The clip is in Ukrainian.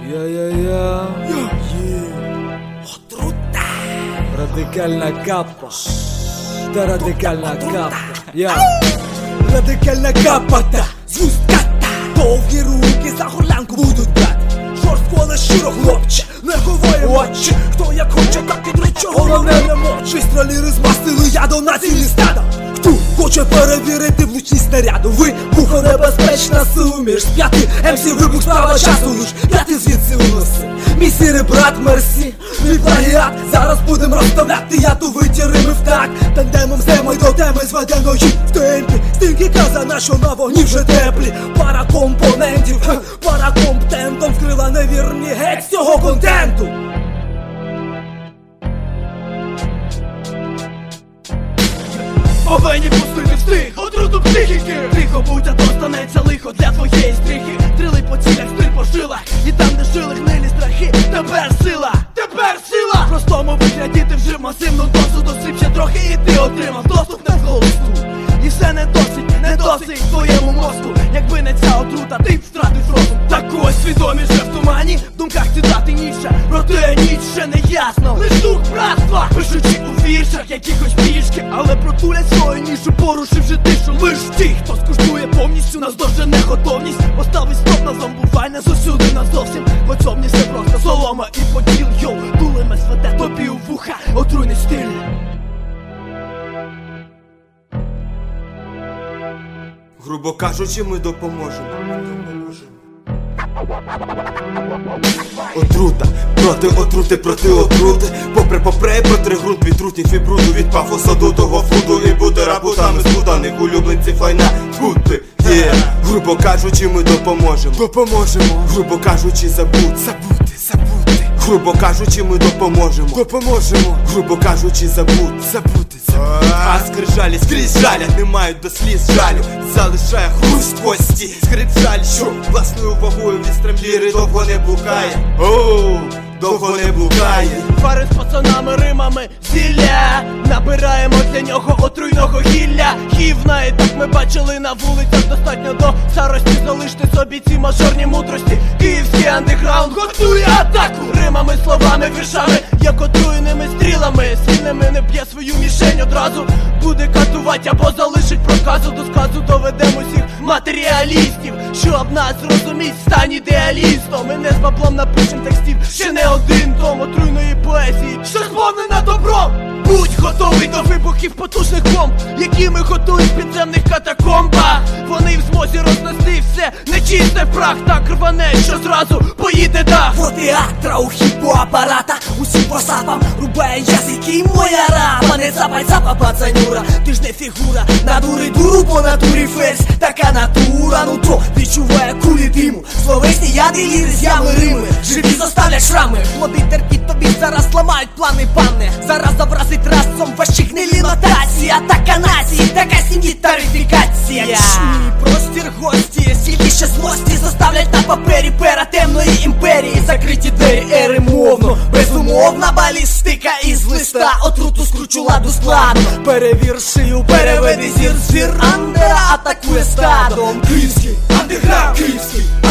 Я. Отрута. Радикальна капа. Та радикальна капа. Я. Радикальна капа та звустката. Довгі руки за горлянку будуть брати. Жорстко, але щиро, хлопче, не ховає очі. Хто як хоче, так і дроче, головне не мочі. Стріліри змастили ядом на цілі стада. Хто хоче перевірити влучність снаряду? Вибухо небезпечна суміш. П'ятий МС вибух справа часу лиш. П'ятий звідси уноси. Мій сірий брат мерсі, мій плагіат. Зараз будем розставляти яту витірими в так. Тандемом з темою до теми зведеної в темпі. Стільки казана, що на вогні вже теплі. Пара компонентів, пара комптентом вкрила невірні геть з цього контенту. Повинні пустити встиг, отруту психіки. Тихо будь, а то станеться лихо для твоєї стріхи. Стріли по цілях, стріль по жилах. І там, де жили гнилі страхи, тепер сила, тепер сила. В простому вигляді ти вжив масивну дозу. Досип ще трохи і ти отримав доступ на голосу. І все не досить твоєму мозку. Якби не ця отрута, ти б втратив розум. Так ось свідомість вже в тумані. В думках цитати Ніцше, проте ніч ще не ясно. Лиш дух братства, пишучи у віршах, які хоч пішки, але протулять свою нішу, порушивши тишу. Лиш ті, хто скуштує повністю, наздовжене готовність. Поставить стоп на зомбування зусюди назовсім. Готовність це просто солома і поділ. Йоу, дулем СВД тобі у вуха, отруйний стиль. Грубо кажучи, ми допоможемо. Отрута, проти отрути, проти отрути. Попри проти ґрунт від трутнів і бруду. Від пафоса до того флуду. І бути рабутами сплутаних улюбленців лайна. Бути, грубо кажучи, ми допоможемо. Грубо кажучи, забути. Грубо кажучи, ми допоможемо. Грубо кажучи, забути. А скрижалі скрізь жалять, не мають до сліз жалю. Залишає хруст кості, скрип жаль, що власною вагою від стремліри довго не блукає. Оу, довго не блукає. Пари з пацанами, римами, зілля. Набираємо для нього отруйного гілля. Гівна, і так ми бачили на вулицях. Достатньо до старості, залиште собі ці мажорні мудрості. Київський андеграунд готує атаку. Римами, словами, віршами, як отруєними стрілами. Сильними не б'є свою мішень одразу. Буде катувати або залишить проказу. До сказу доведемо всіх матеріалістів, щоб нас зрозуміть, стань ідеалістом. Ми не з баблом напишем текстів ще не один том отруйної поезії, що сповнена добром. Будь готовий до вибухів потужних бомб, які ми готують в підземних катакомбах. Вони в змозі рознести все нечисте в прах. Так рване, що зразу поїде дах. Театра у хіпоапарата, усім по сапам рубає язики моя рапа. Не цапай, пацанюра, ти ж не фігура. Надури дуру, по натурі ферзь, така натура. Нутро відчуває кулі диму, словесні яди, ліри з ями рими. Живі заставлять шрами, плоди терпіть тобі, зараз ламають плани, пане. Зараз образить разом ваші гнилі нотації. Атака нації, така сім'ї тарифікація. Мій простір гості, скільки ще злості заставлять на папері пера темної імперії. Закриті двері ери мовно, безумовна балістика із листа. Отруту скручу ладу складно, перевір шию, переведи зір. Андера атакує стадом. Київський андеграунд, київський